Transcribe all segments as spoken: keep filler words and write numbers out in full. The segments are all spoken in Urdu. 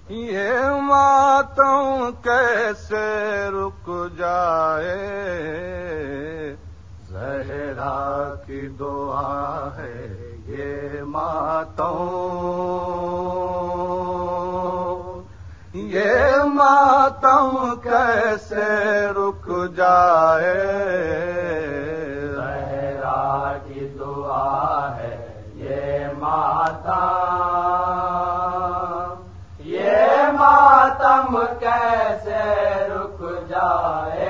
یہ ماتم کیسے رک جائے، زہرا کی دعا ہے یہ ماتم، یہ ماتم کیسے رک جائے، زہرا کی دعا ہے یہ ماتم، یہ ماتم کیسے رک جائے،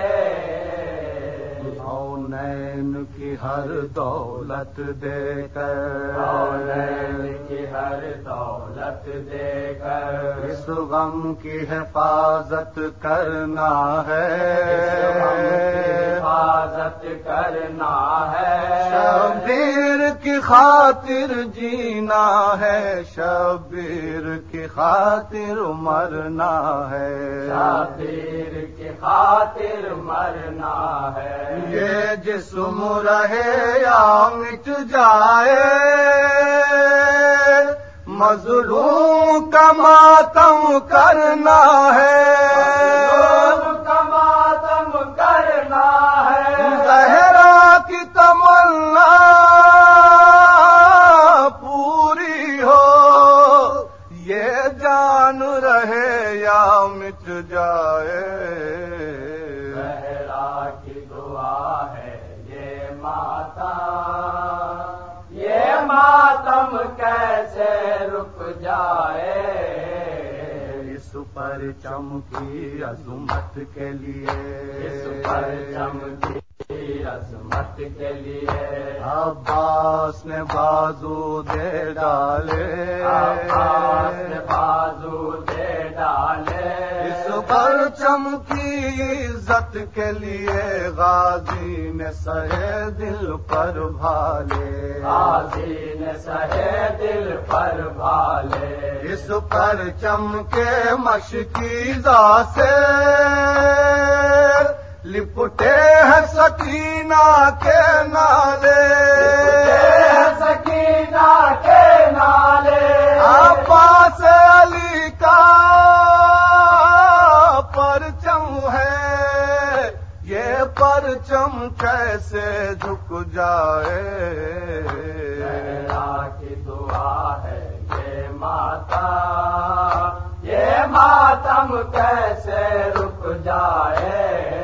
کونین کی ہر دولت دے کر، کونین کی ہر دولت دے کر، اس غم کی حفاظت کرنا ہے، اس غم کی حفاظت کرنا ہے، شبیر کی خاطر جینا ہے، شبیر کی خاطر مرنا ہے، شبیر کی خاطر مرنا ہے، یہ جسم رہے یا مٹ جائے، مظلوم کا ماتم کرنا ہے، مظلوم کا ماتم کرنا ہے، زہرا کی تمنا پوری ہو، یہ جان رہے یا مٹ جائے، زہرا کی دعا ہے یہ ماتم، یہ ماتم کیسے رک جائے، اس پرچم کی عظمت کے لیے، اس پرچم کی عظمت کے لیے، عباس نے بازو دے ڈالے، عباس نے بازو دے ڈالے، اس پرچم کی عزت کے لیے غازی نے سہے دل پر بھالے، غازی نے سہے دل پر بھالے، اس پرچم کے مشکیزہ سے لپٹے ہیں سکینہ کے نالے، سکینہ کے نالے، عباس علی کا پرچم ہے، یہ پرچم کیسے جھک جائے، زہرا کی دعا ہے یہ ماتم، یہ ماتم کیسے رک جائے،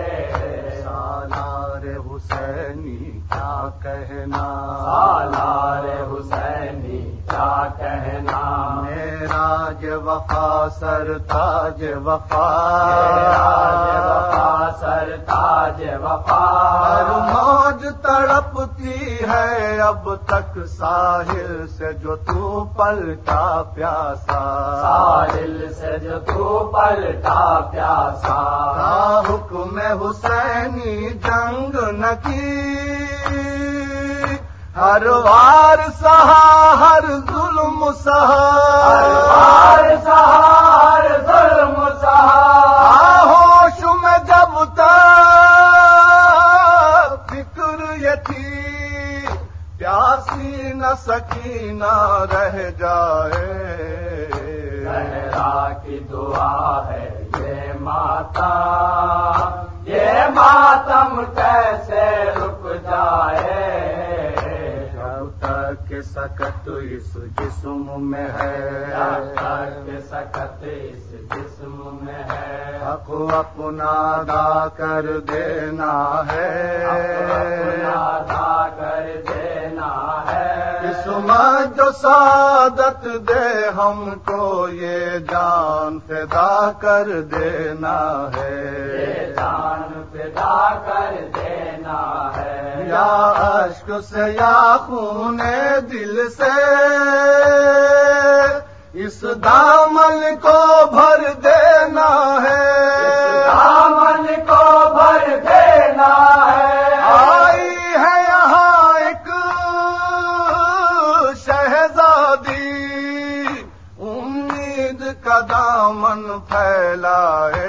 سالار حسینی کیا کہنا، سالار حسینی کیا کہنا، معراج وفا سر تاج وفا، معراج وفا سر تاج وفا، ہر موج تڑپتی ہے اب تک ساحل سے جو تو پلٹا پیاسا، ساحل سے جو تو پلٹا پیاسا، کا حکم حسینی جنگ نہ کی، ہر وار سہا ہر ظلم سہا، ہر بار سہار ظلم سہا، ہوش میں جب تک فکر یہ تھی، پیاسی نہ سکینہ رہ جائے، زہرا کی دعا ہے یہ ماتم، یہ ماتم کیسے رک جائے، جب تک سکت اس جسم میں ہے، جب تک سکت اس جسم میں ہے، حق اپنا ادا کر دینا ہے، اپنا ادا کر دینا ہے، قسمت جو سعادت دے ہم کو یہ جان فدا کر دینا ہے، یہ جان فدا کر دینا ہے، یا اشک سے یا خون دل سے اس دامن کو بھر دینا ہے، اس دامن کو بھر دینا ہے، آئی ہے یہاں ایک شہزادی امید کا دامن پھیلائے،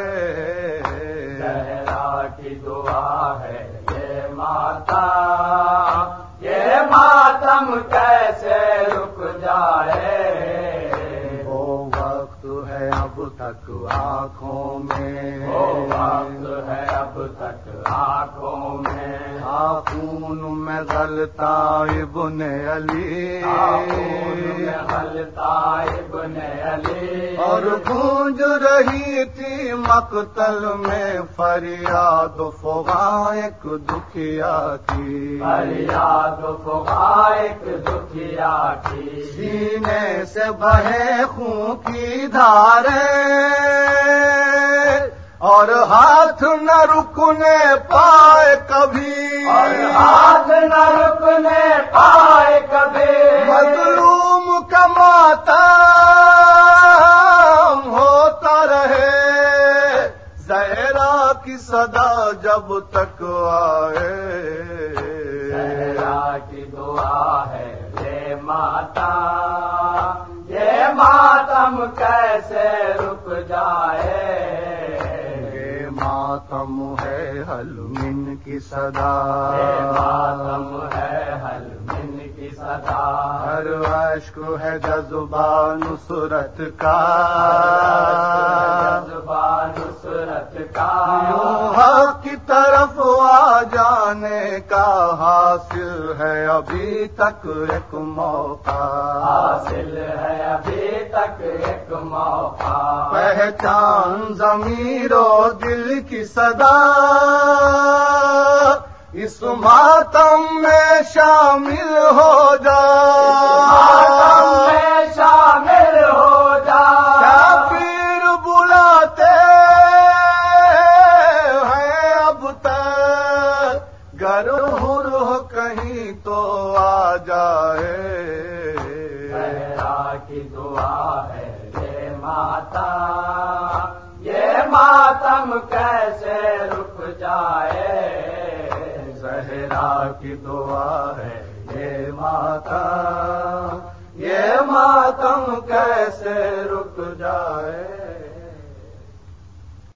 زہرا کی دعا ہے یہ ماتم، یہ ماتم کیسے رک جائے، وہ وقت ہے اب تک آنکھوں میں، وہ وقت ہے اب تک آنکھوں میں، خون میں غلطہ ابن علی، خون میں غلطہ ابن علی، اور گونج رہی تھی مقتل میں فریاد فغاں ایک دکھیا کی، فریاد فغاں ایک دکھیا کی، سینے سے بہے خون کی دھاریں اور ہاتھ نہ رکنے پائے کبھی، اور ہاتھ نہ رکنے پائے کبھی، مظلوم کا ماتم ہوتا رہے، زہرا کی صدا جب تک آئے، زہرا کی دعا ہے یہ ماتم، یہ ماتم کیسے رک جائے، یہ ماتم ہے حلمن کی صدا، یہ ماتم ہے حلمن کی صدا، ہر اشک ہے جذبہ نصرت کا، جذبہ نصرت کا، یوں حق کی طرف آ جانے کا حاصل ہے ابھی تک ایک موقع، حاصل ہے ابھی تک ایک موقع، پہچان ضمیر و دل کی صدا، اس ماتم میں شامل ہو جا، ماتم میں شامل ہو جا، کیا پیر بلاتے ہیں اب تک، گر ہر ہو کہیں تو آ جائے، زہرا کی دعا ہے یہ ماتم، یہ ماتم کیسے رک جائے، زہرا کی دعا ہے یہ ماتم، یہ ماتم کیسے رک جائے۔